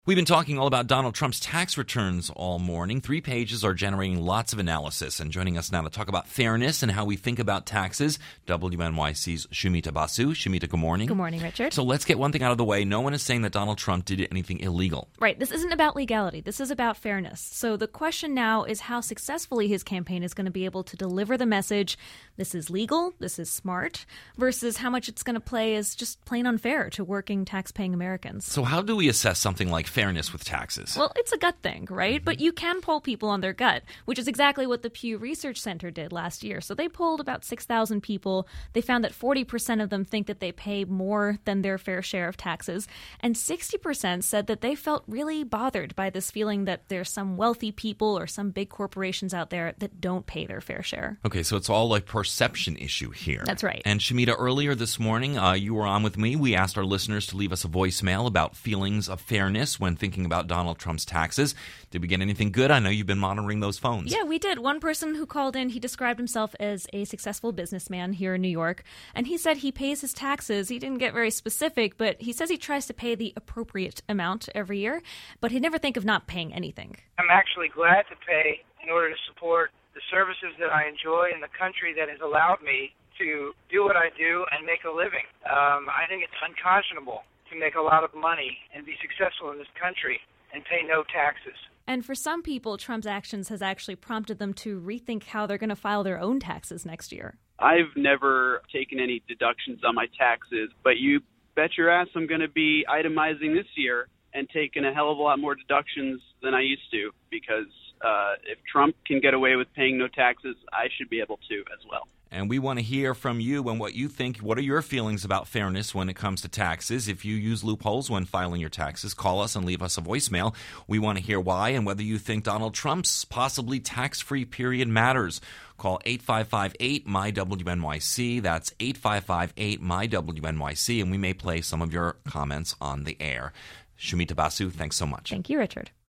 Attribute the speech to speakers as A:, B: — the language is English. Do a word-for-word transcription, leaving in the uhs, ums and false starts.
A: We've been talking all about Donald Trump's tax returns all morning. Three pages are generating lots of analysis. And joining us now to talk about fairness and how we think about taxes, W N Y C's Shumita Basu. Shumita, good morning.
B: Good morning, Richard.
A: So let's get one thing out of the way. No one is saying that Donald Trump did anything illegal.
B: Right. This isn't about legality. This is about fairness. So the question now is how successfully his campaign is going to be able to deliver the message, this is legal, this is smart, versus how much it's going to play as just plain unfair to working, tax-paying Americans.
A: So how do we assess something like fairness with taxes?
B: Well, it's a gut thing, right? Mm-hmm. But you can poll people on their gut, which is exactly what the Pew Research Center did last year. So they polled about six thousand people. They found that forty percent of them think that they pay more than their fair share of taxes. And sixty percent said that they felt really bothered by this feeling that there's some wealthy people or some big corporations out there that don't pay their fair share.
A: Okay, so it's all a perception issue here.
B: That's right.
A: And Shumita, earlier this morning, uh, you were on with me. We asked our listeners to leave us a voicemail about feelings of fairness when thinking about Donald Trump's taxes. Did we get anything good? I know you've been monitoring those phones.
B: Yeah, we did. One person who called in, he described himself as a successful businessman here in New York, and he said he pays his taxes. He didn't get very specific, but he says he tries to pay the appropriate amount every year, but he'd never think of not paying anything.
C: I'm actually glad to pay in order to support the services that I enjoy in the country that has allowed me to do what I do and make a living. Um, I think it's unconscionable to make a lot of money and be successful in this country and pay no taxes.
B: And for some people, Trump's actions has actually prompted them to rethink how they're going to file their own taxes next year.
D: I've never taken any deductions on my taxes, but you bet your ass I'm going to be itemizing this year and taking a hell of a lot more deductions than I used to, because uh, if Trump can get away with paying no taxes, I should be able to as well.
A: And we want to hear from you and what you think. What are your feelings about fairness when it comes to taxes? If you use loopholes when filing your taxes, call us and leave us a voicemail. We want to hear why and whether you think Donald Trump's possibly tax-free period matters. Call eight five five eight M Y W N Y C. That's eight five five eight M Y W N Y C, and we may play some of your comments on the air. Shumita Basu, thanks so much.
B: Thank you, Richard.